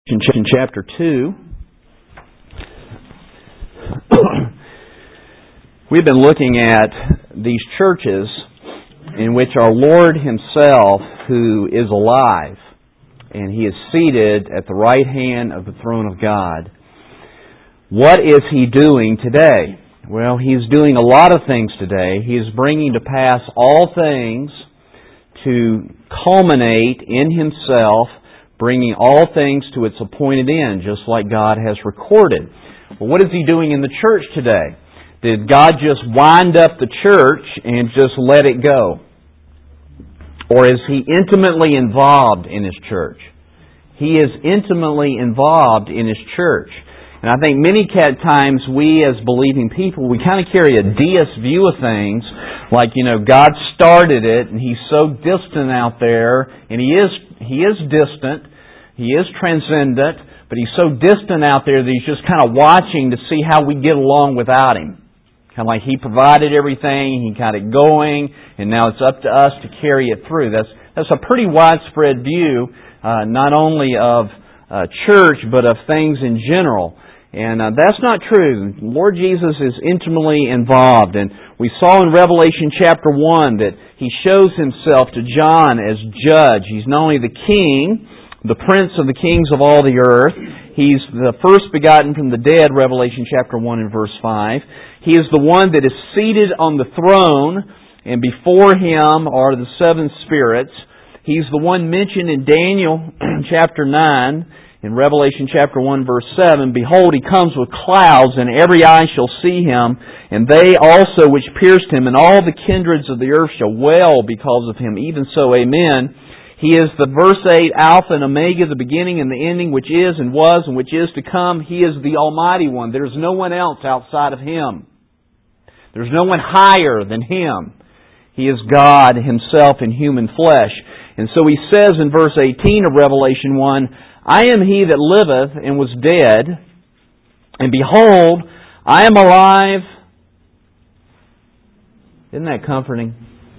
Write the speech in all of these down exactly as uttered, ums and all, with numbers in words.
In chapter two, we've been looking at these churches in which our Lord Himself, who is alive, and He is seated at the right hand of the throne of God. What is He doing today? Well, He's doing a lot of things today. He is bringing to pass all things to culminate in Himself, bringing all things to its appointed end, just like God has recorded. Well, what is He doing in the church today? Did God just wind up the church and just let it go? Or is He intimately involved in His church? He is intimately involved in His church. And I think many times we as believing people, we kind of carry a deist view of things, like, you know, God started it and He's so distant out there, and He is He is distant, He is transcendent, but He's so distant out there that He's just kind of watching to see how we get along without Him. Kind of like He provided everything, He got it going, and now it's up to us to carry it through. That's that's a pretty widespread view, uh, not only of uh, church, but of things in general. And uh, that's not true. Lord Jesus is intimately involved. And we saw in Revelation chapter one that He shows Himself to John as judge. He's not only the king, the prince of the kings of all the earth. He's the first begotten from the dead, Revelation chapter one and verse five. He is the one that is seated on the throne, and before Him are the seven spirits. He's the one mentioned in Daniel chapter nine, in Revelation chapter one verse seven, Behold, He comes with clouds, and every eye shall see Him, and they also which pierced Him, and all the kindreds of the earth shall wail because of Him. Even so, amen. He is the verse eight, Alpha and Omega, the beginning and the ending, which is and was and which is to come. He is the Almighty One. There's no one else outside of Him. There's no one higher than Him. He is God Himself in human flesh. And so He says in verse eighteen of Revelation one, I am He that liveth and was dead, and behold, I am alive. Isn't that comforting?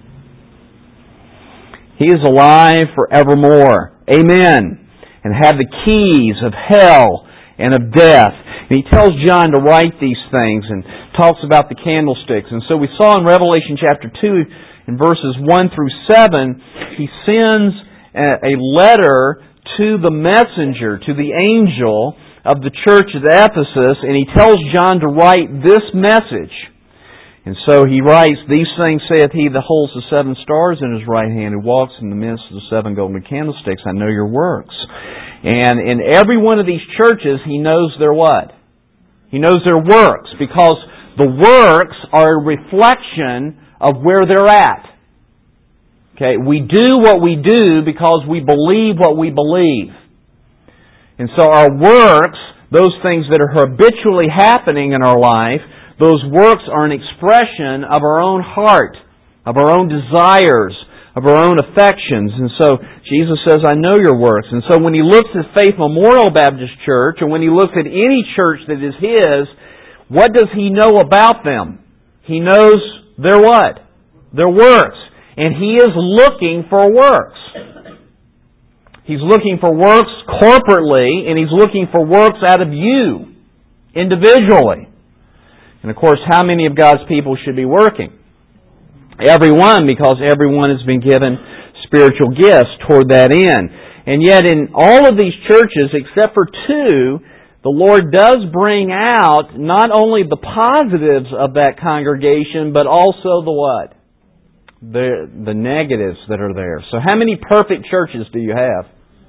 He is alive forevermore. Amen. And have the keys of hell and of death. And He tells John to write these things and talks about the candlesticks. And so we saw in Revelation chapter two, in verses one through seven, He sends a letter to the messenger, to the angel of the church at Ephesus, and he tells John to write this message. And so he writes, These things saith He that holds the seven stars in His right hand, who walks in the midst of the seven golden candlesticks. I know your works. And in every one of these churches, He knows their what? He knows their works, because the works are a reflection of where they're at. Okay, we do what we do because we believe what we believe. And so our works, those things that are habitually happening in our life, those works are an expression of our own heart, of our own desires, of our own affections. And so Jesus says, I know your works. And so when He looks at Faith Memorial Baptist Church, or when He looks at any church that is His, what does He know about them? He knows their what? Their works. And He is looking for works. He's looking for works corporately, and He's looking for works out of you, individually. And of course, how many of God's people should be working? Everyone, because everyone has been given spiritual gifts toward that end. And yet in all of these churches, except for two, the Lord does bring out not only the positives of that congregation, but also the what? The, the negatives that are there. So how many perfect churches do you have?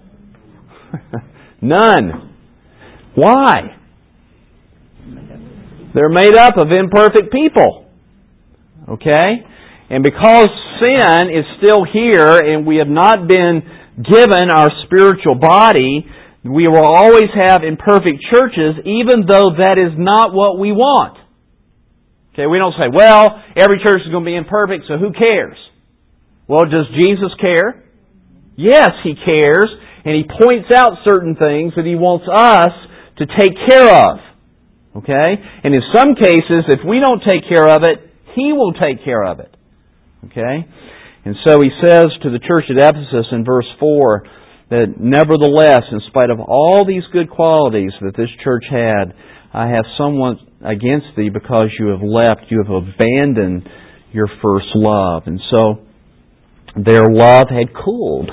None. Why? They're made up of imperfect people. Okay? And because sin is still here and we have not been given our spiritual body, we will always have imperfect churches, even though that is not what we want. Okay, we don't say, well, every church is going to be imperfect, so who cares? Well, does Jesus care? Yes, He cares, and He points out certain things that He wants us to take care of. Okay? And in some cases, if we don't take care of it, He will take care of it. Okay? And so He says to the church at Ephesus in verse four, that nevertheless, in spite of all these good qualities that this church had, I have somewhat against thee because you have left, you have abandoned your first love. And so their love had cooled.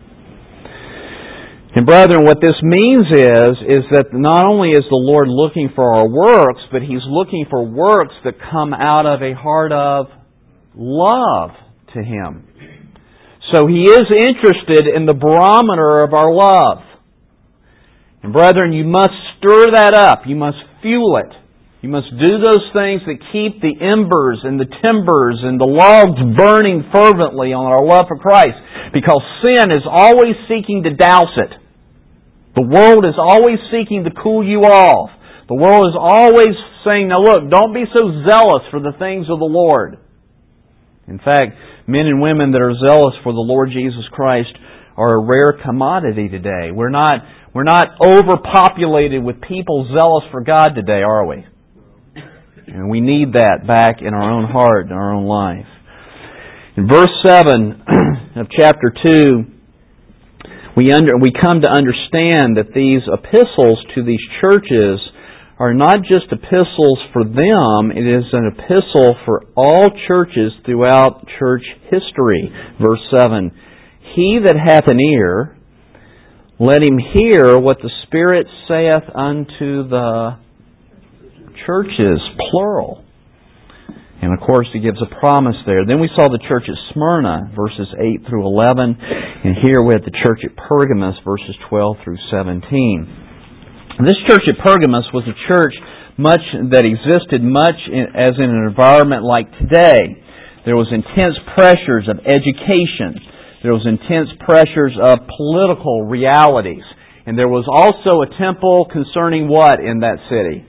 And brethren, what this means is, is that not only is the Lord looking for our works, but He's looking for works that come out of a heart of love to Him. So He is interested in the barometer of our love. And brethren, you must stir that up. You must fuel it. You must do those things that keep the embers and the timbers and the logs burning fervently on our love for Christ. Because sin is always seeking to douse it. The world is always seeking to cool you off. The world is always saying, now look, don't be so zealous for the things of the Lord. In fact, men and women that are zealous for the Lord Jesus Christ are a rare commodity today. We're not, we're not overpopulated with people zealous for God today, are we? And we need that back in our own heart, in our own life. In verse seven of chapter two, we under, we come to understand that these epistles to these churches are not just epistles for them, it is an epistle for all churches throughout church history. Verse seven, He that hath an ear, let him hear what the Spirit saith unto the churches, plural. And of course He gives a promise there. Then we saw the church at Smyrna, verses eight through eleven. And here we have the church at Pergamos, verses twelve through seventeen. This church at Pergamos was a church much that existed much in, as in an environment like today. There was intense pressures of education. There was intense pressures of political realities. And there was also a temple concerning what in that city?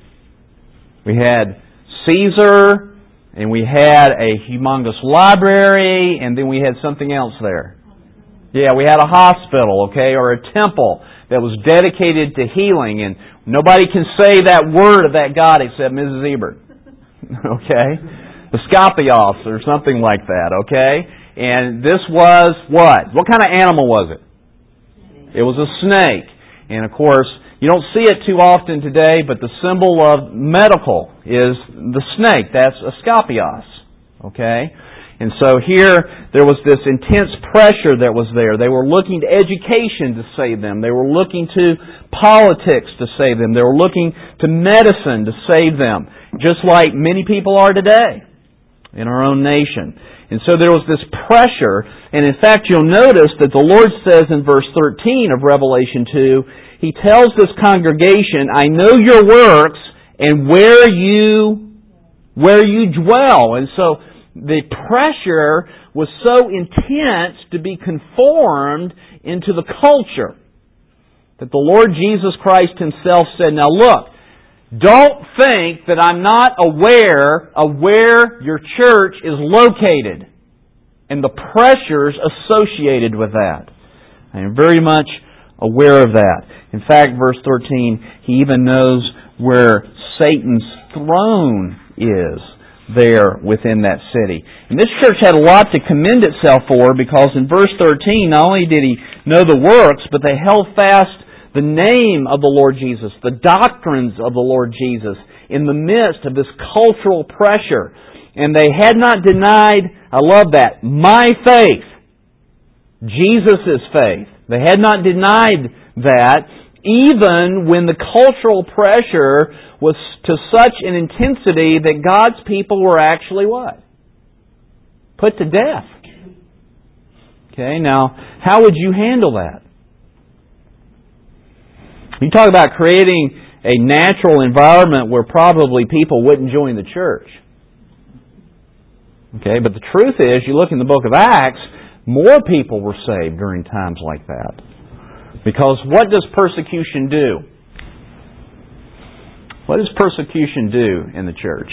We had Caesar, and we had a humongous library, and then we had something else there. Yeah, we had a hospital, okay, or a temple that was dedicated to healing, and nobody can say that word of that God except Missus Ebert. Okay? The Scopios or something like that, okay? And this was what? What kind of animal was it? It was a snake. And of course, you don't see it too often today, but the symbol of medical is the snake. That's a scopios. Okay? And so here, there was this intense pressure that was there. They were looking to education to save them. They were looking to politics to save them. They were looking to medicine to save them. Just like many people are today in our own nation. And so there was this pressure. And in fact, you'll notice that the Lord says in verse thirteen of Revelation two, He tells this congregation, I know your works and where you, where you dwell. And so the pressure was so intense to be conformed into the culture that the Lord Jesus Christ Himself said, now look, don't think that I'm not aware of where your church is located and the pressures associated with that. I am very much aware of that. In fact, verse thirteen, He even knows where Satan's throne is there within that city. And this church had a lot to commend itself for, because in verse thirteen, not only did He know the works, but they held fast the name of the Lord Jesus, the doctrines of the Lord Jesus, in the midst of this cultural pressure. And they had not denied, I love that, my faith, Jesus' faith. They had not denied that, even when the cultural pressure was to such an intensity that God's people were actually what? Put to death. Okay, now, how would you handle that? You talk about creating a natural environment where probably people wouldn't join the church. Okay, but the truth is, you look in the book of Acts, more people were saved during times like that. Because what does persecution do? What does persecution do in the church?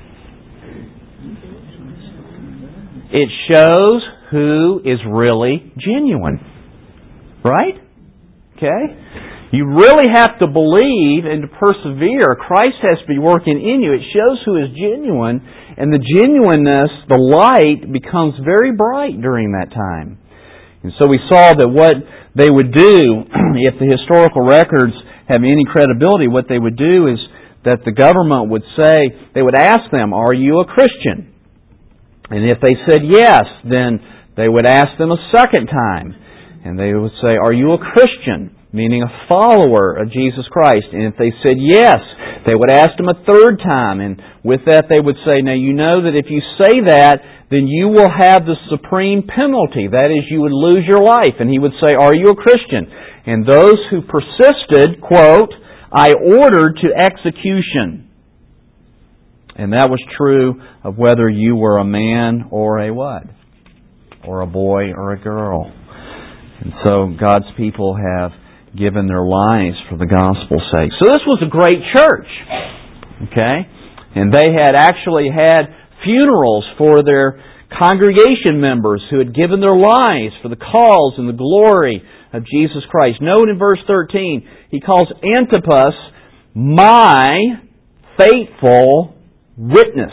It shows who is really genuine. Right? Okay? You really have to believe and to persevere. Christ has to be working in you. It shows who is genuine. And the genuineness, the light, becomes very bright during that time. And so we saw that what they would do, if the historical records have any credibility, what they would do is that the government would say, they would ask them, are you a Christian? And if they said yes, then they would ask them a second time. And they would say, are you a Christian? Meaning a follower of Jesus Christ. And if they said yes, they would ask them a third time. And with that they would say, now you know that if you say that, then you will have the supreme penalty. That is, you would lose your life. And he would say, are you a Christian? And those who persisted, quote, I ordered to execution. And that was true of whether you were a man or a what? Or a boy or a girl. And so God's people have given their lives for the gospel's sake. So this was a great church. Okay? And they had actually had funerals for their congregation members who had given their lives for the cause and the glory of Jesus Christ. Note in verse thirteen, he calls Antipas my faithful witness.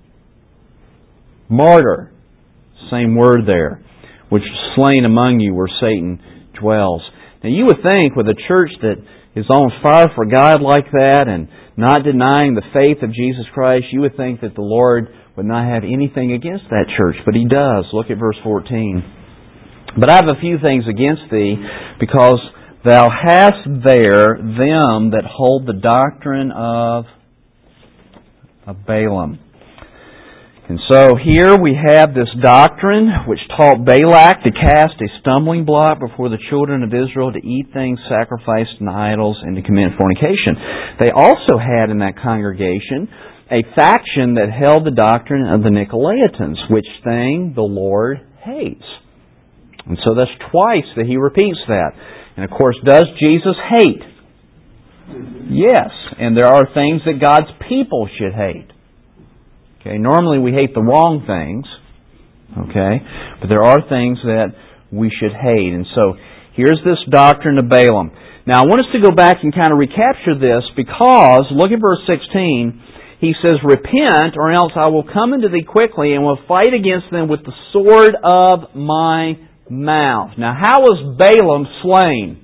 Martyr. Same word there. Which was slain among you where Satan dwells. Now you would think with a church that is on fire for God like that and not denying the faith of Jesus Christ, you would think that the Lord would not have anything against that church. But He does. Look at verse fourteen. But I have a few things against thee, because thou hast there them that hold the doctrine of, of Balaam. And so here we have this doctrine which taught Balak to cast a stumbling block before the children of Israel, to eat things sacrificed to idols, and to commit fornication. They also had in that congregation a faction that held the doctrine of the Nicolaitans, which thing the Lord hates. And so that's twice that he repeats that. And of course, does Jesus hate? Yes. And there are things that God's people should hate. Okay, normally we hate the wrong things, okay, but there are things that we should hate. And so here's this doctrine of Balaam. Now I want us to go back and kind of recapture this, because look at verse sixteen. He says, repent, or else I will come unto thee quickly and will fight against them with the sword of my mouth. Now how was Balaam slain?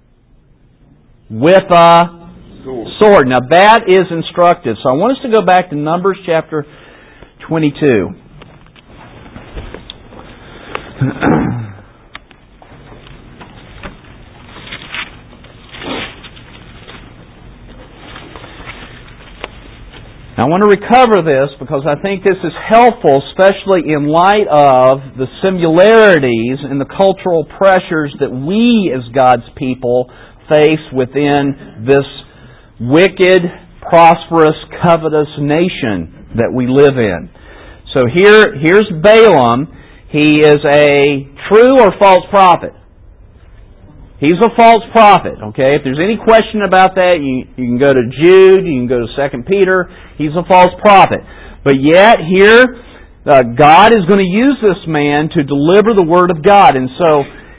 With a sword. Now that is instructive. So I want us to go back to Numbers chapter twenty-two. I want to recover this because I think this is helpful, especially in light of the similarities and the cultural pressures that we as God's people face within this wicked, prosperous, covetous nation that we live in. So here, here's Balaam. He is a true or false prophet. He's a false prophet, okay? If there's any question about that, you, you can go to Jude, you can go to Second Peter. He's a false prophet. But yet, here, uh, God is going to use this man to deliver the Word of God. And so,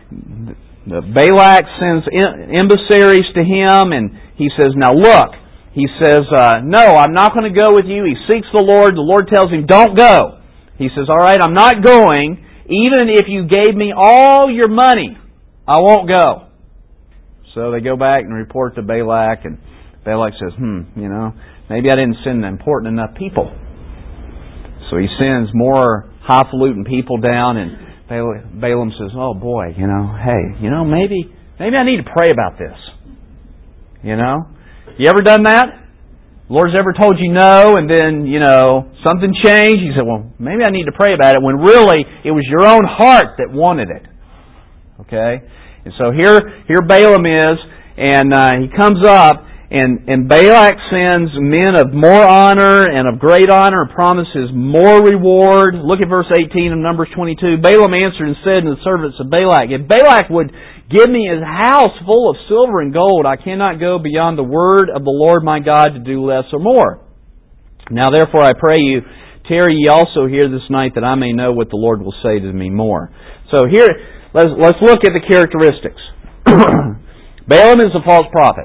Balak sends emissaries to him, and he says, now look, he says, uh, no, I'm not going to go with you. He seeks the Lord. The Lord tells him, don't go. He says, all right, I'm not going. Even if you gave me all your money, I won't go. So they go back and report to Balak, and Balak says, hmm, you know, maybe I didn't send important enough people. So he sends more highfalutin people down, and Balaam says, oh boy, you know, hey, you know, maybe maybe I need to pray about this. You know? You ever done that? The Lord's ever told you no, and then, you know, something changed? You said, well, maybe I need to pray about it, when really it was your own heart that wanted it. Okay? And so here, here Balaam is, and uh, he comes up, and, and Balak sends men of more honor and of great honor, and promises more reward. Look at verse eighteen of Numbers twenty-two. Balaam answered and said to the servants of Balak, if Balak would give me his house full of silver and gold, I cannot go beyond the word of the Lord my God to do less or more. Now therefore I pray you, tarry ye also here this night, that I may know what the Lord will say to me more. So here, Let's, let's look at the characteristics. Balaam is a false prophet.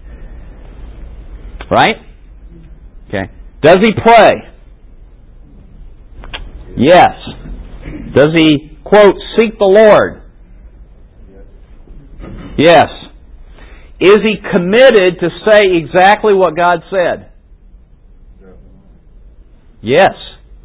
Right? Okay. Does he pray? Yes. Does he, quote, seek the Lord? Yes. Is he committed to say exactly what God said? Yes.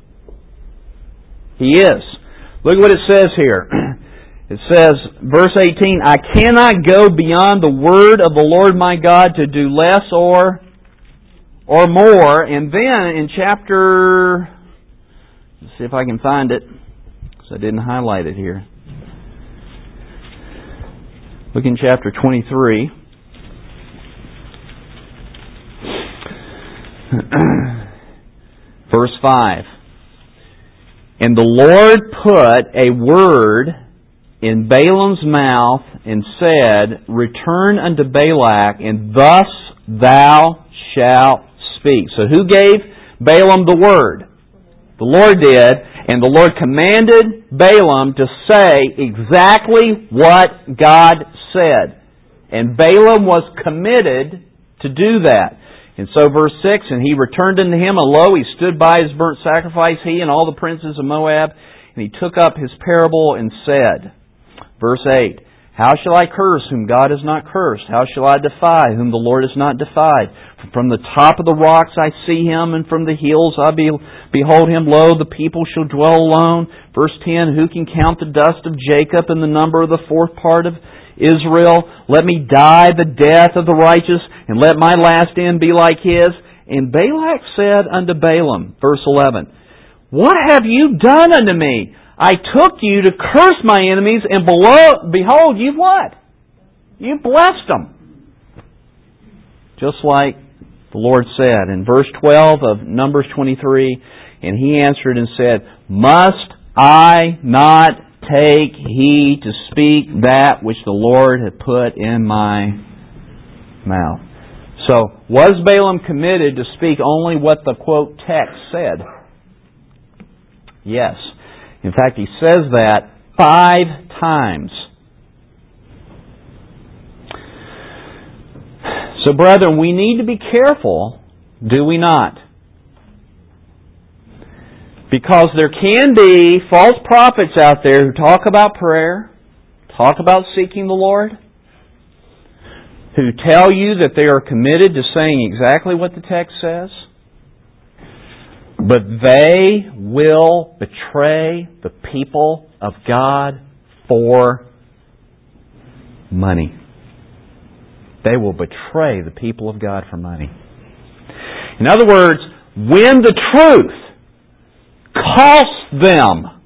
He is. Look at what it says here. It says, verse eighteen, I cannot go beyond the word of the Lord my God to do less or or more. And then in chapter, let's see if I can find it, because I didn't highlight it here. Look in chapter twenty-three. Verse five. And the Lord put a word in Balaam's mouth and said, Return unto Balak, and thus thou shalt speak. So who gave Balaam the word? The Lord did. And the Lord commanded Balaam to say exactly what God said. And Balaam was committed to do that. And so verse six, and he returned unto him, and lo, he stood by his burnt sacrifice, he and all the princes of Moab, and he took up his parable and said, verse eight, How shall I curse whom God has not cursed? How shall I defy whom the Lord has not defied? From the top of the rocks I see him, and from the hills I be, behold him. Lo, the people shall dwell alone. Verse ten, Who can count the dust of Jacob and the number of the fourth part of Israel? Let me die the death of the righteous, and let my last end be like his. And Balak said unto Balaam, verse eleven, What have you done unto me? I took you to curse my enemies, and below, behold, you've what? You've blessed them. Just like the Lord said in verse twelve of Numbers twenty-three, and he answered and said, Must I not take heed to speak that which the Lord had put in my mouth? So, was Balaam committed to speak only what the, quote, text said? Yes. In fact, he says that five times. So, brethren, we need to be careful, do we not? Because there can be false prophets out there who talk about prayer, talk about seeking the Lord, who tell you that they are committed to saying exactly what the text says, but they will betray the people of God for money. They will betray the people of God for money. In other words, when the truth costs them,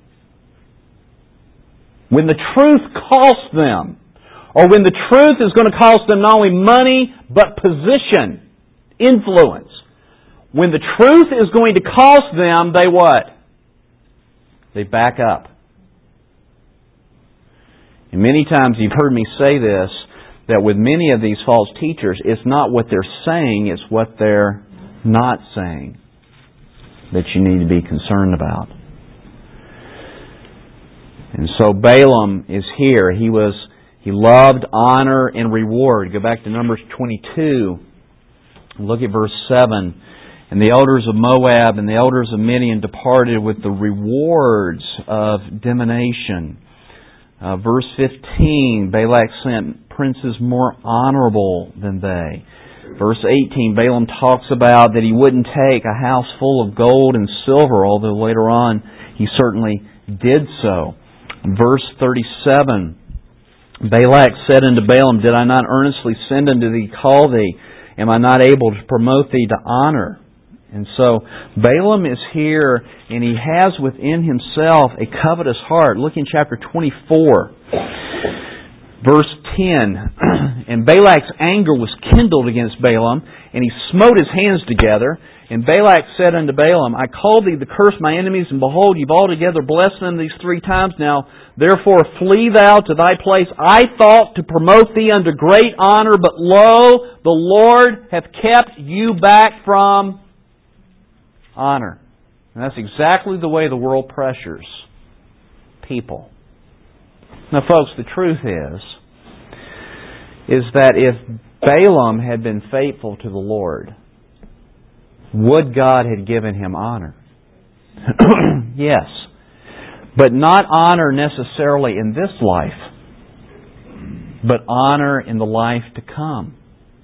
when the truth costs them, or when the truth is going to cost them not only money, but position, influence, when the truth is going to cost them, they what? They back up. And many times you've heard me say this, that with many of these false teachers, it's not what they're saying, it's what they're not saying that you need to be concerned about. And so Balaam is here. He was he loved honor and reward. Go back to Numbers twenty-two. Look at verse seven. And the elders of Moab and the elders of Midian departed with the rewards of divination. Uh, verse fifteen, Balak sent princes more honorable than they. Verse eighteen, Balaam talks about that he wouldn't take a house full of gold and silver, although later on he certainly did so. Verse thirty-seven, Balak said unto Balaam, Did I not earnestly send unto thee, call thee? Am I not able to promote thee to honor? And so Balaam is here, and he has within himself a covetous heart. Look in chapter twenty-four, verse ten. And Balak's anger was kindled against Balaam, and he smote his hands together. And Balak said unto Balaam, I called thee to curse my enemies, and behold, you've altogether blessed them these three times. Now, therefore, flee thou to thy place. I thought to promote thee unto great honor, but lo, the Lord hath kept you back from honor. And that's exactly the way the world pressures people. Now, folks, the truth is, is that if Balaam had been faithful to the Lord, would God had given him honor? Yes. But not honor necessarily in this life. but honor in the life to come.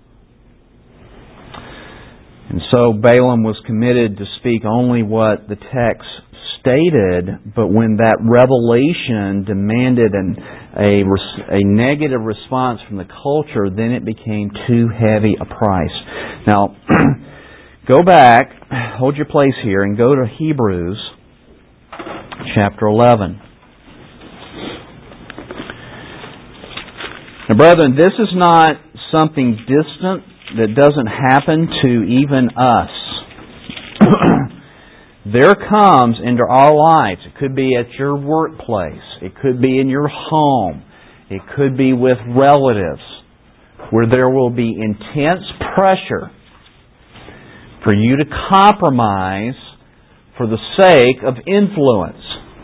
And so Balaam was committed to speak only what the text stated, but when that revelation demanded an, a, a negative response from the culture, then it became too heavy a price. Now, go back, hold your place here, and go to Hebrews chapter eleven. Now, brethren, this is not something distant that doesn't happen to even us. There comes into our lives, it could be at your workplace, it could be in your home, it could be with relatives, where there will be intense pressure for you to compromise for the sake of influence,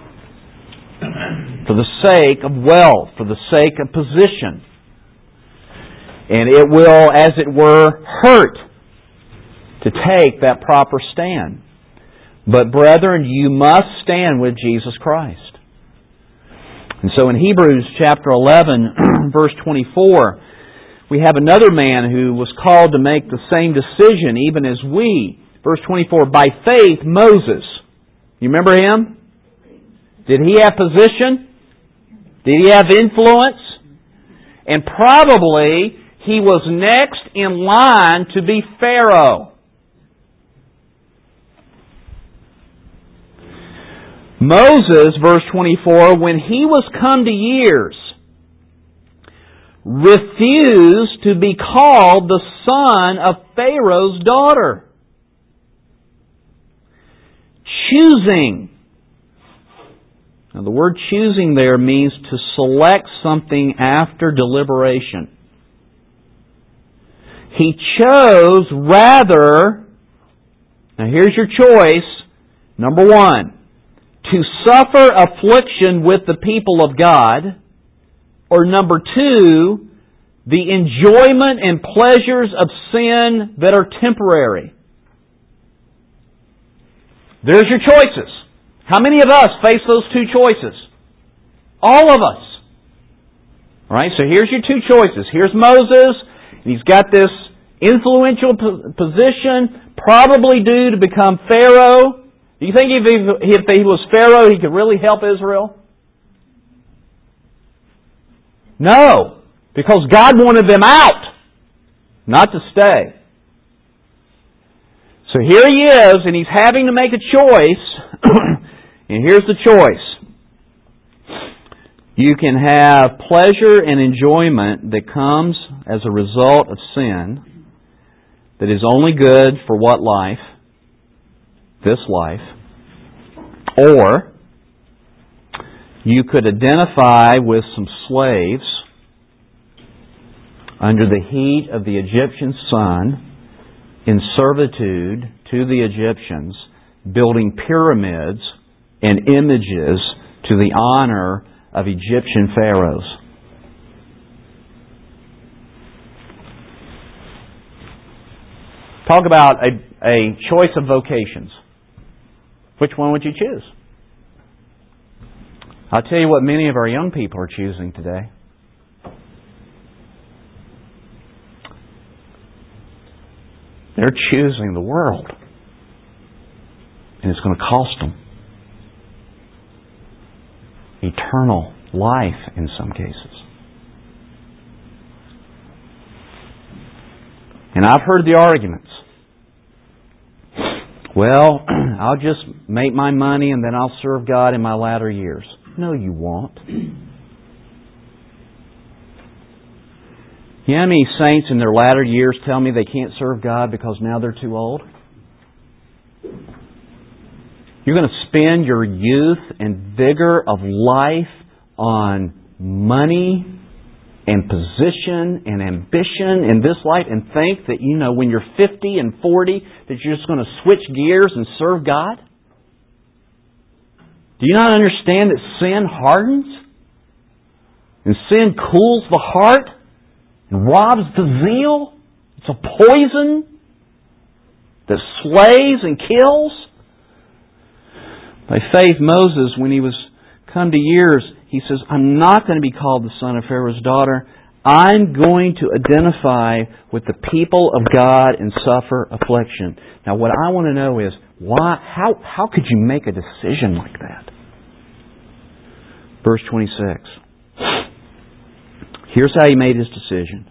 for the sake of wealth, for the sake of position. And it will, as it were, hurt to take that proper stand. But brethren, you must stand with Jesus Christ. And so in Hebrews chapter eleven, verse twenty-four, we have another man who was called to make the same decision even as we. Verse twenty-four, by faith, Moses. You remember him? Did he have position? Did he have influence? And probably he was next in line to be Pharaoh. Moses, verse twenty-four, when he was come to years, refused to be called the son of Pharaoh's daughter. Choosing. Now the word choosing there means to select something after deliberation. He chose rather, now here's your choice, number one, to suffer affliction with the people of God, or number two, the enjoyment and pleasures of sin that are temporary. There's your choices. How many of us face those two choices? All of us. All right, so here's your two choices. Here's Moses, and he's got this influential position, probably due to become Pharaoh. Do you think if he, if he was Pharaoh, he could really help Israel? No, because God wanted them out, not to stay. So here he is, and he's having to make a choice, and here's the choice. You can have pleasure and enjoyment that comes as a result of sin that is only good for what life? This life. Or you could identify with some slaves under the heat of the Egyptian sun in servitude to the Egyptians, building pyramids and images to the honor of Egyptian pharaohs. Talk about a, a choice of vocations. Which one would you choose? I'll tell you what many of our young people are choosing today. They're choosing the world. And it's going to cost them eternal life in some cases. And I've heard the arguments. Well, I'll just make my money and then I'll serve God in my latter years. No, you won't. You know how many saints in their latter years tell me they can't serve God because now they're too old? You're going to spend your youth and vigor of life on money and position and ambition in this life and think that, you know, when you're fifty and forty that you're just going to switch gears and serve God? Do you not understand that sin hardens? And sin cools the heart and robs the zeal? It's a poison that slays and kills. By faith, Moses, when he was come to years, he says, I'm not going to be called the son of Pharaoh's daughter. I'm going to identify with the people of God and suffer affliction. Now, what I want to know is, why? How, how could you make a decision like that? Verse twenty-six. Here's how he made his decision.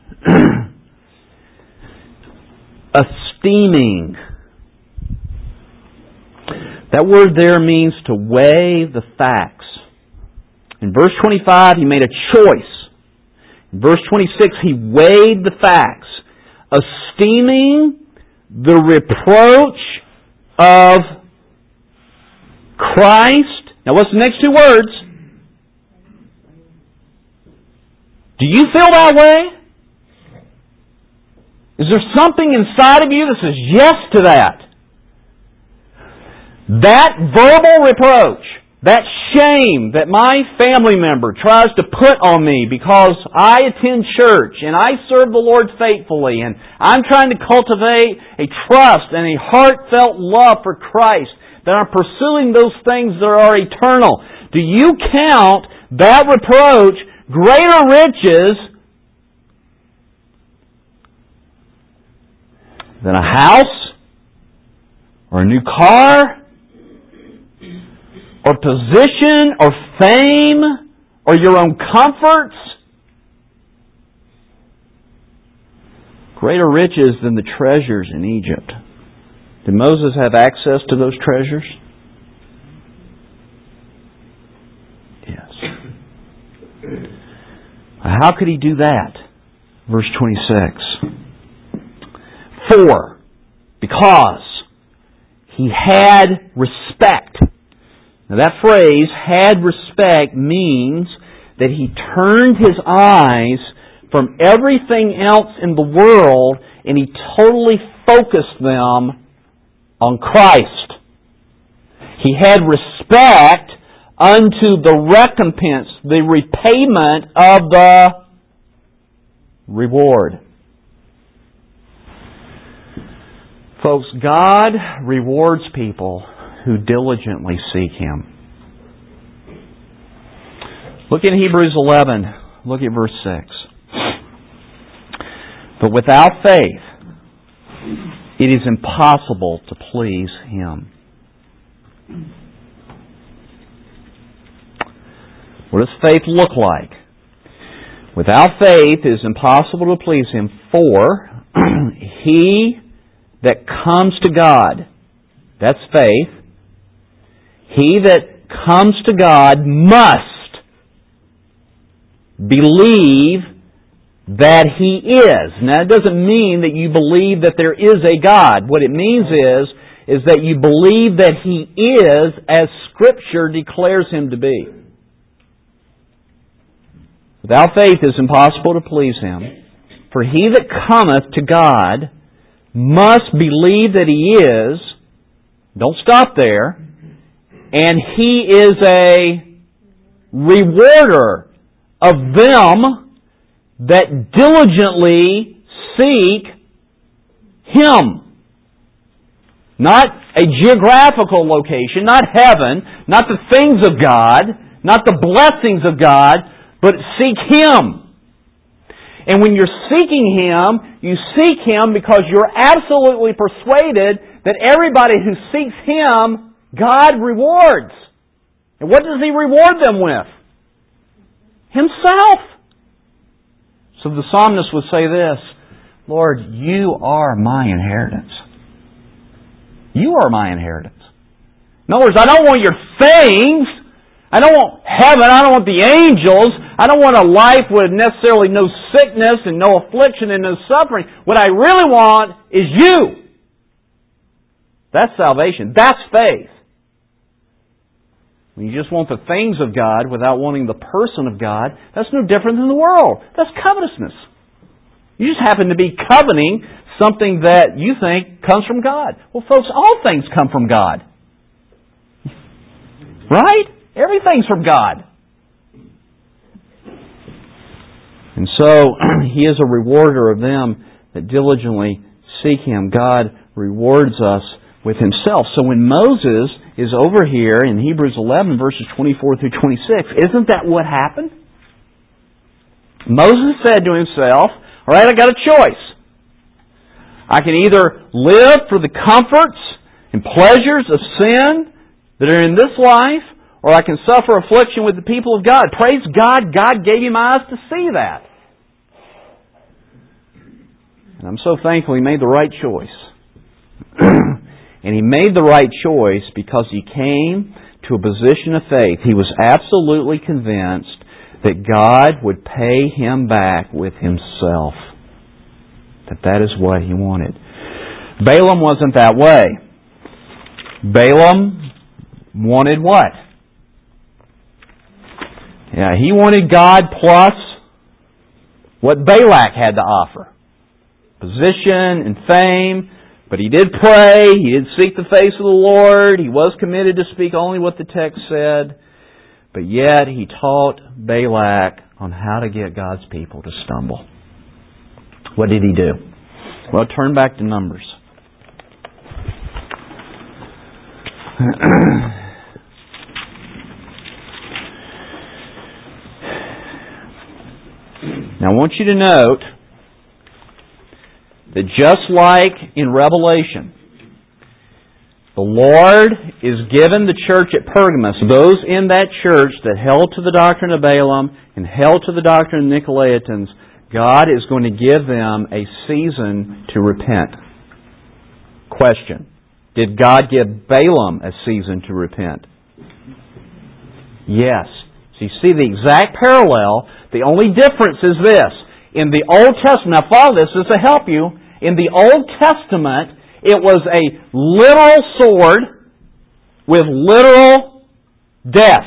Esteeming. That word there means to weigh the facts. In verse twenty-five, he made a choice. In verse twenty-six, he weighed the facts. Esteeming the reproach of Christ. Now, what's the next two words? Do you feel that way? Is there something inside of you that says yes to that? That verbal reproach, that shame that my family member tries to put on me because I attend church and I serve the Lord faithfully and I'm trying to cultivate a trust and a heartfelt love for Christ, that I'm pursuing those things that are eternal. Do you count that reproach greater riches than a house or a new car or position or fame or your own comforts? Greater riches than the treasures in Egypt. Did Moses have access to those treasures? Yes. How could he do that? Verse twenty-six. For, because he had respect. Now that phrase, had respect, means that he turned his eyes from everything else in the world and he totally focused them on Christ. He had respect unto the recompense, the repayment of the reward. Folks, God rewards people who diligently seek Him. Look in Hebrews eleven. Look at verse six. But without faith, it is impossible to please Him. What does faith look like? Without faith, it is impossible to please Him, for he that comes to God, that's faith, he that comes to God must believe that He is. Now, it doesn't mean that you believe that there is a God. What it means is, is that you believe that He is as Scripture declares Him to be. Without faith it is impossible to please Him. For he that cometh to God must believe that He is, don't stop there, and He is a rewarder of them that diligently seek Him. Not a geographical location, not heaven, not the things of God, not the blessings of God, but seek Him. And when you're seeking Him, you seek Him because you're absolutely persuaded that everybody who seeks Him, God rewards. And what does He reward them with? Himself. So the psalmist would say this, Lord, You are my inheritance. You are my inheritance. In other words, I don't want your things. I don't want heaven. I don't want the angels. I don't want a life with necessarily no sickness and no affliction and no suffering. What I really want is You. That's salvation. That's faith. When you just want the things of God without wanting the person of God, that's no different than the world. That's covetousness. You just happen to be coveting something that you think comes from God. Well, folks, all things come from God. Right? Everything's from God. And so, He is a rewarder of them that diligently seek Him. God rewards us with Himself. So when Moses is over here in Hebrews eleven, verses twenty-four through twenty-six, isn't that what happened? Moses said to himself, all right, I got a choice. I can either live for the comforts and pleasures of sin that are in this life, or I can suffer affliction with the people of God. Praise God, God gave him eyes to see that. And I'm so thankful he made the right choice. And he made the right choice because he came to a position of faith. He was absolutely convinced that God would pay him back with himself. That that is what he wanted. Balaam wasn't that way. Balaam wanted what? Yeah, he wanted God plus what Balak had to offer. Position and fame. But he did pray. He did seek the face of the Lord. He was committed to speak only what the text said. But yet he taught Balak on how to get God's people to stumble. What did he do? Well, turn back to Numbers. Now I want you to note that just like in Revelation, the Lord is given the church at Pergamos, those in that church that held to the doctrine of Balaam and held to the doctrine of the Nicolaitans, God is going to give them a season to repent. Question. Did God give Balaam a season to repent? Yes. So you see the exact parallel. The only difference is this. In the Old Testament, now follow this, this will help you. In the Old Testament, it was a literal sword with literal death.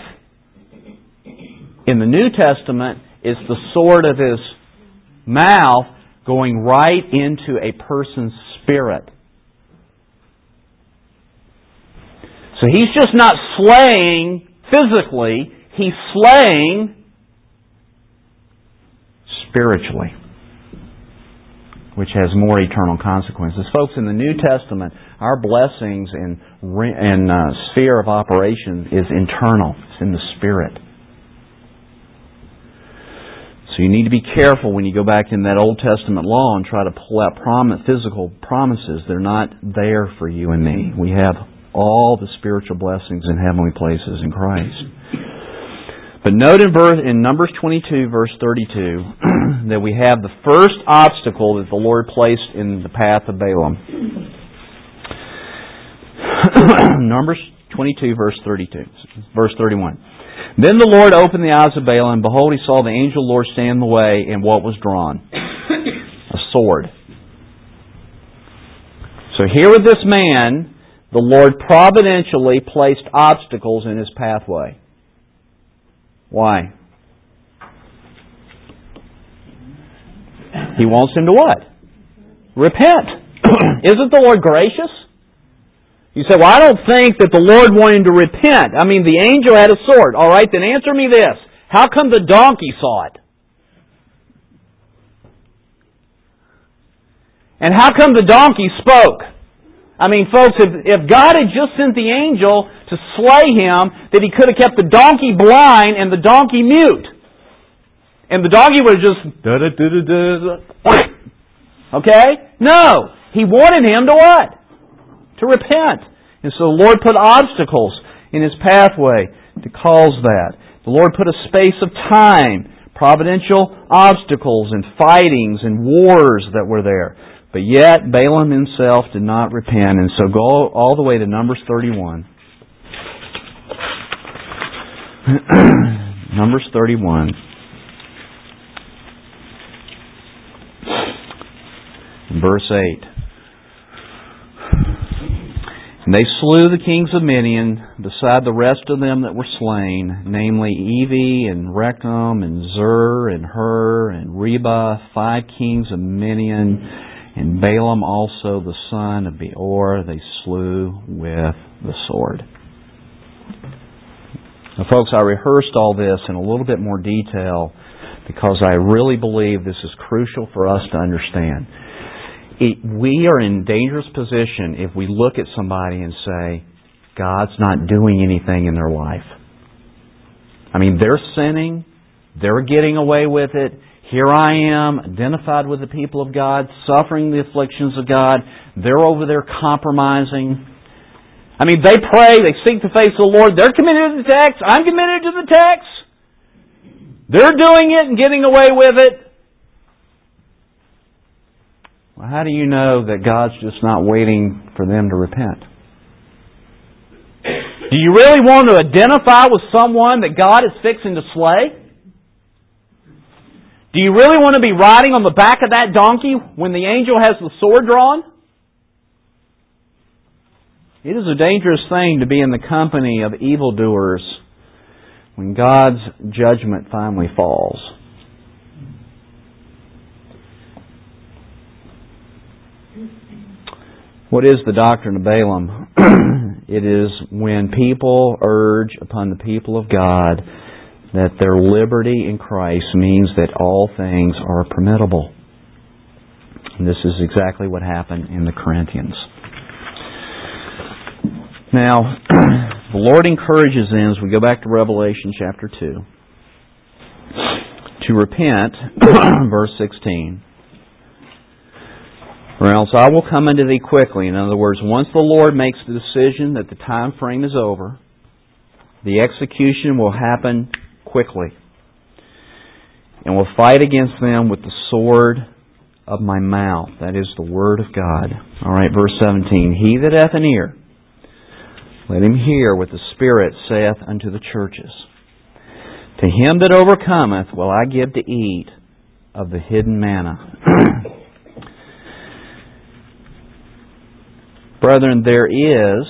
In the New Testament, it's the sword of His mouth going right into a person's spirit. So He's just not slaying physically, He's slaying spiritually, which has more eternal consequences. Folks, in the New Testament, our blessings and, and uh, sphere of operation is internal. It's in the Spirit. So you need to be careful when you go back in that Old Testament law and try to pull out prom- physical promises. They're not there for you and me. We have all the spiritual blessings in heavenly places in Christ. But note in, verse, in Numbers twenty-two, verse thirty-two, that we have the first obstacle that the Lord placed in the path of Balaam. Numbers twenty-two, verse thirty-two, verse thirty-one. Then the Lord opened the eyes of Balaam, and behold, he saw the angel of the Lord stand in the way, and what was drawn? A sword. So here with this man, the Lord providentially placed obstacles in his pathway. Why? He wants him to what? Repent. Isn't the Lord gracious? You say, well, I don't think that the Lord wanted him to repent. I mean, the angel had a sword. All right, then answer me this. How come the donkey saw it? And how come the donkey spoke? I mean, folks, if, if God had just sent the angel to slay him, that He could have kept the donkey blind and the donkey mute. And the donkey would have just... Okay? No. He wanted him to what? To repent. And so the Lord put obstacles in his pathway to cause that. The Lord put a space of time, providential obstacles and fightings and wars that were there. But yet, Balaam himself did not repent. And so go all the way to Numbers thirty-one. Numbers thirty-one. Verse eight. And they slew the kings of Midian, beside the rest of them that were slain, namely Evi, and Rechem, and Zur, and Hur, and Reba, five kings of Midian, and Balaam also the son of Beor, they slew with the sword. Now, folks, I rehearsed all this in a little bit more detail because I really believe this is crucial for us to understand. It, we are in a dangerous position if we look at somebody and say, God's not doing anything in their life. I mean, they're sinning. They're getting away with it. Here I am, identified with the people of God, suffering the afflictions of God. They're over there compromising. I mean, they pray, they seek the face of the Lord. They're committed to the text. I'm committed to the text. They're doing it and getting away with it. Well, how do you know that God's just not waiting for them to repent? Do you really want to identify with someone that God is fixing to slay? Do you really want to be riding on the back of that donkey when the angel has the sword drawn? It is a dangerous thing to be in the company of evildoers when God's judgment finally falls. What is the doctrine of Balaam? It is when people urge upon the people of God that their liberty in Christ means that all things are permittable. And this is exactly what happened in the Corinthians. Now, the Lord encourages them, as we go back to Revelation chapter two, to repent, verse sixteen. Or else I will come unto thee quickly. In other words, once the Lord makes the decision that the time frame is over, the execution will happen quickly. And will fight against them with the sword of my mouth. That is the Word of God. Alright, verse seventeen. He that hath an ear, let him hear what the Spirit saith unto the churches. To him that overcometh will I give to eat of the hidden manna. Brethren, there is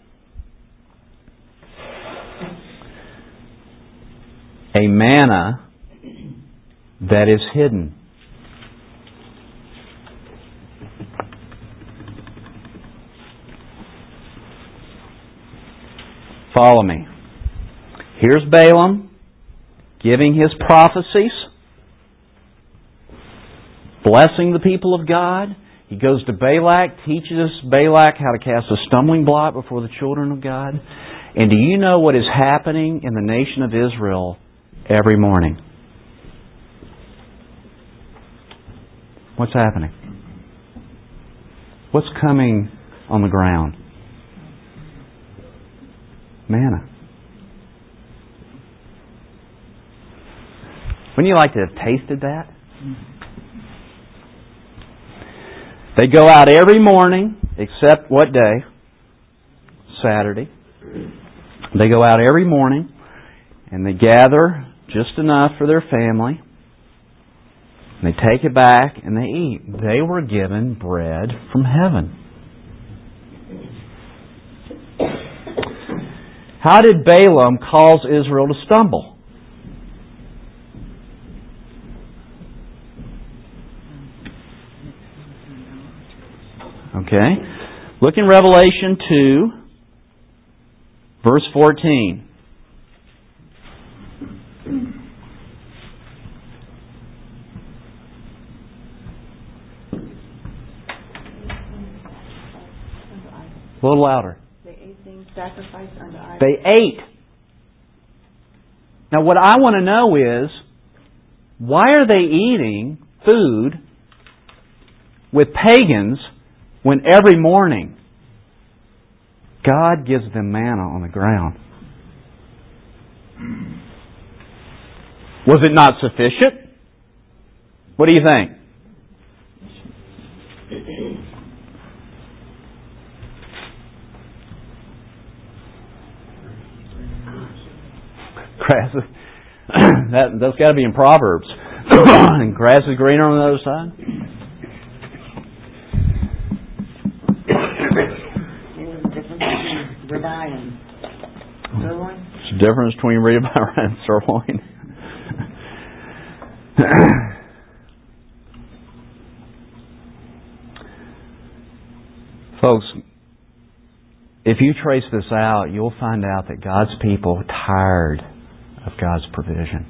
a manna that is hidden. Follow me. Here's Balaam giving his prophecies, blessing the people of God. He goes to Balak, teaches Balak how to cast a stumbling block before the children of God. And do you know what is happening in the nation of Israel every morning? What's happening? What's coming on the ground? Manna. Wouldn't you like to have tasted that? They go out every morning, except what day? Saturday. They go out every morning, and they gather just enough for their family. And they take it back, and they eat. They were given bread from heaven. How did Balaam cause Israel to stumble? Okay. Look in Revelation two, verse fourteen. A little louder. They ate things sacrificed unto idols. They ate. Now what I want to know is, why are they eating food with pagans when every morning God gives them manna on the ground? Was it not sufficient? What do you think? Grass is, that, that's got to be in Proverbs. And grass is greener on the other side. Ribeye and sirloin. There's a difference between ribeye and sirloin. Folks, if you trace this out, you'll find out that God's people are tired of God's provision.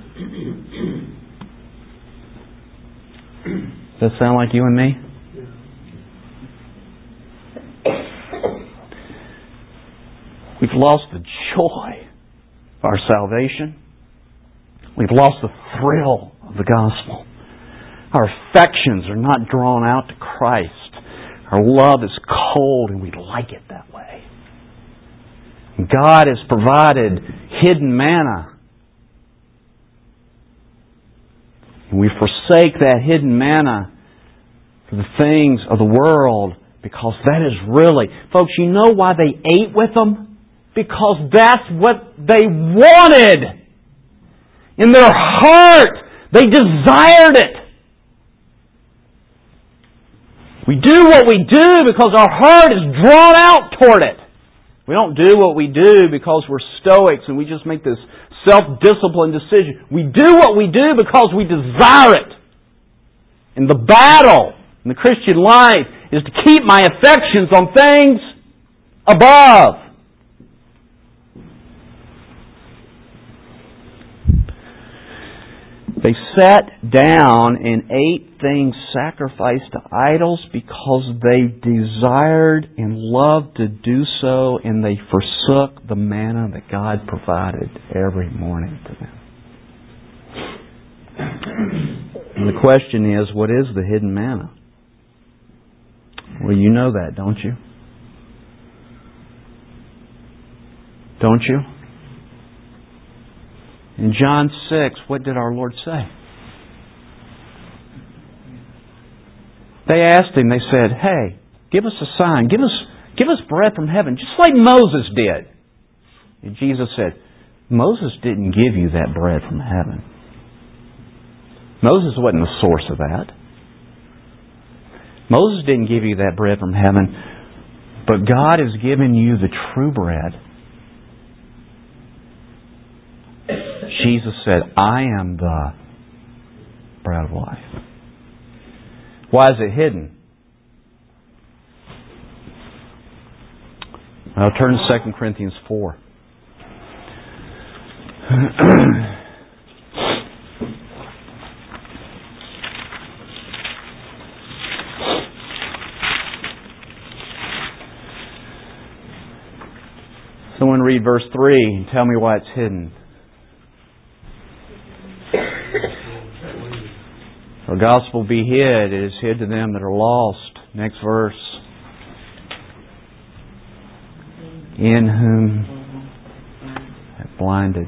Does that sound like you and me? We've lost the joy of our salvation. We've lost the thrill of of the gospel. Our affections are not drawn out to Christ. Our love is cold and we like it that way. God has provided hidden manna. And we forsake that hidden manna for the things of the world because that is really... Folks, you know why they ate with them? Because that's what they wanted. In their heart, they desired it. We do what we do because our heart is drawn out toward it. We don't do what we do because we're stoics and we just make this self-disciplined decision. We do what we do because we desire it. And the battle in the Christian life is to keep my affections on things above. They sat down and ate things sacrificed to idols because they desired and loved to do so, and they forsook the manna that God provided every morning to them. And the question is, what is the hidden manna? Well, you know that, don't you? Don't you? In John six, what did our Lord say? They asked Him, they said, hey, give us a sign. Give us, give us bread from heaven, just like Moses did. And Jesus said, Moses didn't give you that bread from heaven. Moses wasn't the source of that. Moses didn't give you that bread from heaven. But God has given you the true bread. Jesus said, I am the bread of life. Why is it hidden? I'll turn to Second Corinthians four. Someone read verse three and tell me why it's hidden. The gospel be hid, it is hid to them that are lost. Next verse. In whom have blinded.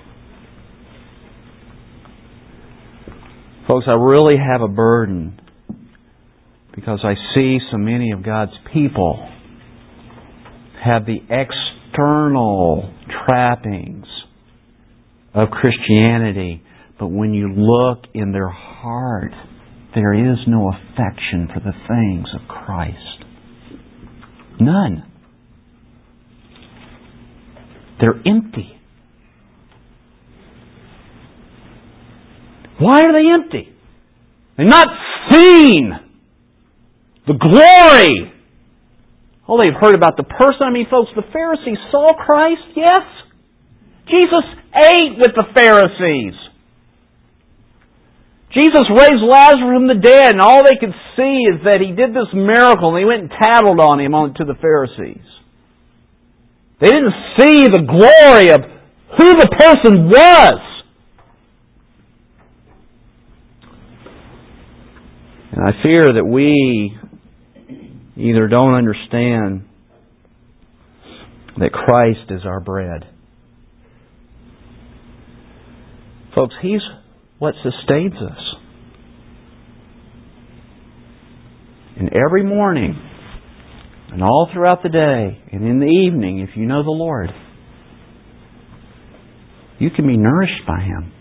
Folks, I really have a burden because I see so many of God's people have the external trappings of Christianity, but when you look in their heart, there is no affection for the things of Christ. None. They're empty. Why are they empty? They've not seen the glory. Oh, they've heard about the person. I mean, folks, the Pharisees saw Christ, yes. Jesus ate with the Pharisees. Jesus raised Lazarus from the dead, and all they could see is that He did this miracle, and they went and tattled on Him on to the Pharisees. They didn't see the glory of who the person was. And I fear that we either don't understand that Christ is our bread. Folks, He's what sustains us. And every morning, and all throughout the day, and in the evening, if you know the Lord, you can be nourished by Him.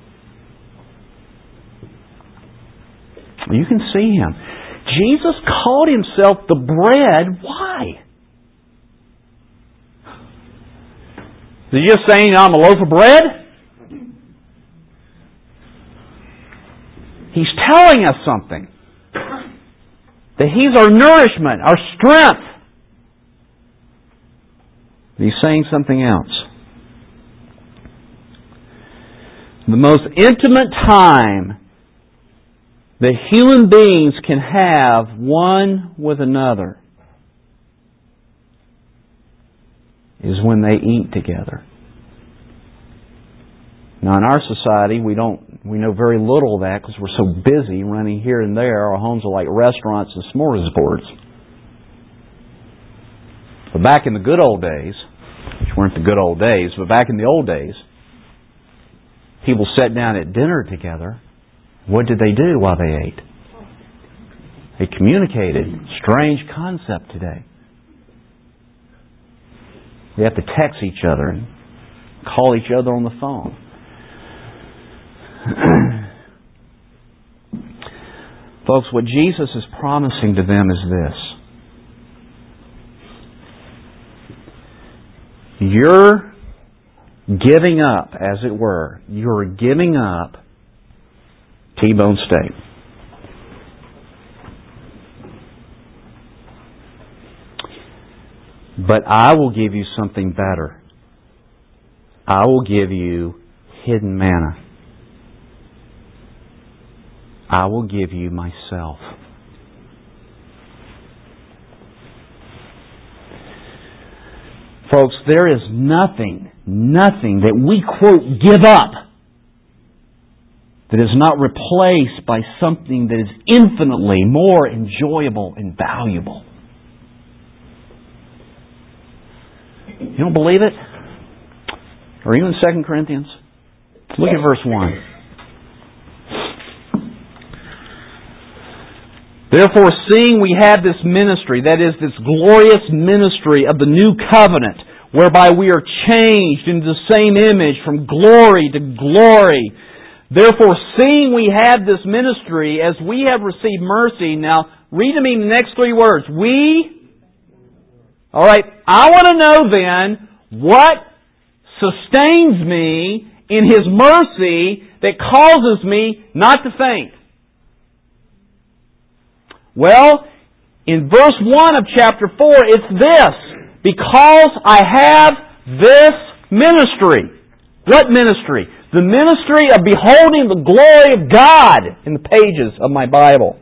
You can see Him. Jesus called Himself the bread. Why? Is He just saying, I'm a loaf of bread? He's telling us something. That He's our nourishment, our strength. He's saying something else. The most intimate time that human beings can have one with another is when they eat together. Now, in our society, we don't we know very little of that because we're so busy running here and there. Our homes are like restaurants and smorgasbords. But back in the good old days, which weren't the good old days, but back in the old days, people sat down at dinner together. What did they do while they ate? They communicated. Strange concept today. We have to text each other and call each other on the phone. Folks, what Jesus is promising to them is this. You're giving up, as it were, you're giving up T-bone steak. But I will give you something better. I will give you hidden manna. I will give you myself. Folks, there is nothing, nothing that we, quote, give up that is not replaced by something that is infinitely more enjoyable and valuable. You don't believe it? Or even Second Corinthians? Look at verse one. Therefore, seeing we have this ministry, that is, this glorious ministry of the new covenant, whereby we are changed into the same image from glory to glory. Therefore, seeing we have this ministry, as we have received mercy. Now, read to me the next three words. We. All right. I want to know then what sustains me in His mercy that causes me not to faint. Well, in verse one of chapter four, it's this. Because I have this ministry. What ministry? The ministry of beholding the glory of God in the pages of my Bible.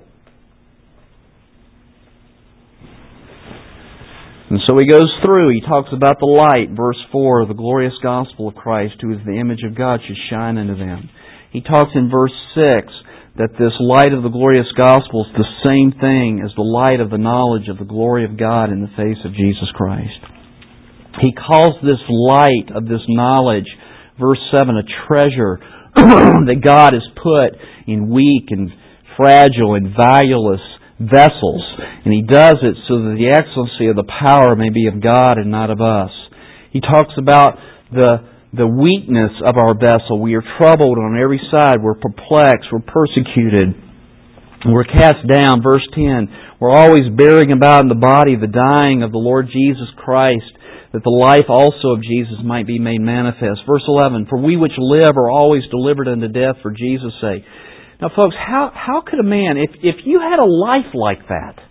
And so he goes through, he talks about the light, verse four, the glorious gospel of Christ, who is the image of God, should shine unto them. He talks in verse six that this light of the glorious gospel is the same thing as the light of the knowledge of the glory of God in the face of Jesus Christ. He calls this light of this knowledge, verse seven, a treasure that God has put in weak and fragile and valueless vessels. And He does it so that the excellency of the power may be of God and not of us. He talks about the the weakness of our vessel. We are troubled on every side. We're perplexed. We're persecuted. We're cast down. Verse ten, we're always bearing about in the body the dying of the Lord Jesus Christ, that the life also of Jesus might be made manifest. Verse eleven, for we which live are always delivered unto death for Jesus' sake. Now folks, how, how could a man, if, if you had a life like that,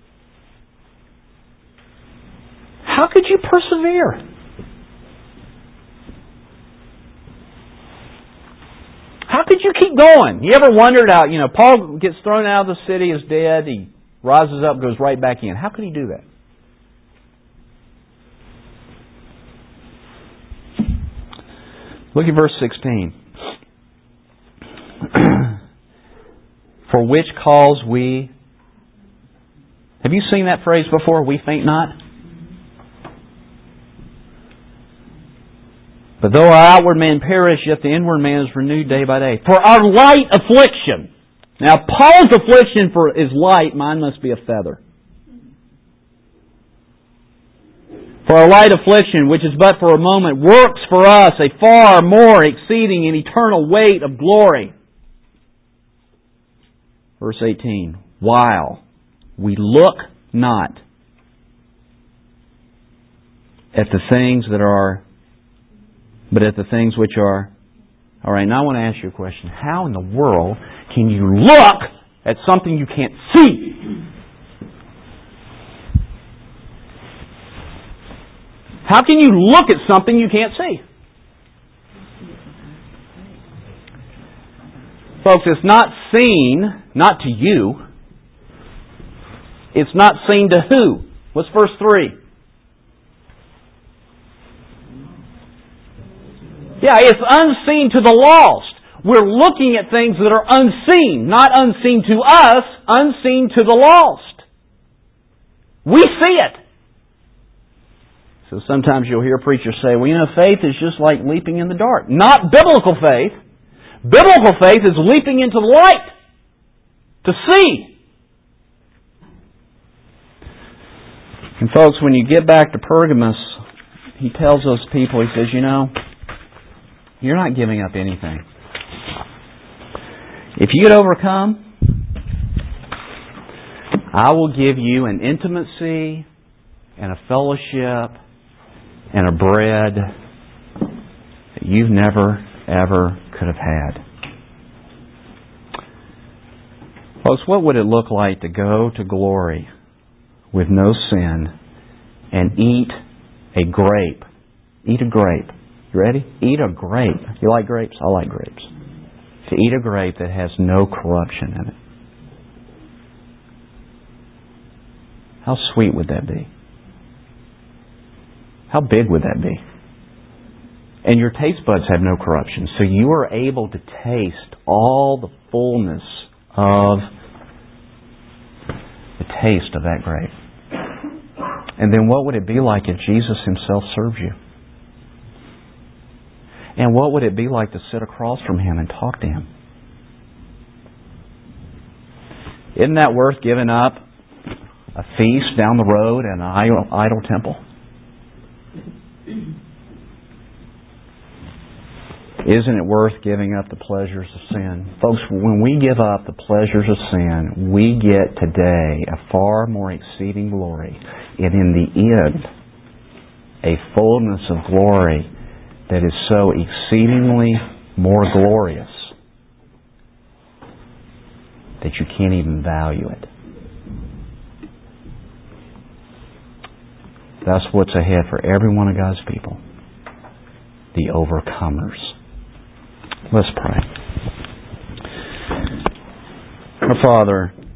how could you persevere? How could you keep going? You ever wondered how, you know, Paul gets thrown out of the city, is dead, he rises up, goes right back in. How could he do that? Look at verse sixteen. For which cause we... Have you seen that phrase before? We faint not? But though our outward man perish, yet the inward man is renewed day by day. For our light affliction. Now, Paul's affliction for is light. Mine must be a feather. For our light affliction, which is but for a moment, works for us a far more exceeding and eternal weight of glory. Verse eighteen. While we look not at the things that are, but at the things which are. All right, now I want to ask you a question. How in the world can you look at something you can't see? How can you look at something you can't see? Folks, it's not seen, not to you. It's not seen to who? What's verse three? Yeah, it's unseen to the lost. We're looking at things that are unseen, not unseen to us, unseen to the lost. We see it. So sometimes you'll hear preachers say, well, you know, faith is just like leaping in the dark. Not biblical faith. Biblical faith is leaping into the light to see. And folks, when you get back to Pergamos, he tells those people, he says, you know, you're not giving up anything. If you get overcome, I will give you an intimacy and a fellowship and a bread that you've never, ever could have had. Folks, what would it look like to go to glory with no sin and eat a grape? Eat a grape. You ready? Eat a grape. You like grapes? I like grapes. To eat a grape that has no corruption in it. How sweet would that be? How big would that be? And your taste buds have no corruption, so you are able to taste all the fullness of the taste of that grape. And then what would it be like if Jesus Himself served you? And what would it be like to sit across from Him and talk to Him? Isn't that worth giving up a feast down the road and an idol, idol temple? Isn't it worth giving up the pleasures of sin? Folks, when we give up the pleasures of sin, we get today a far more exceeding glory, and in the end, a fullness of glory that is so exceedingly more glorious that you can't even value it. That's what's ahead for every one of God's people. The overcomers. Let's pray. Our Father,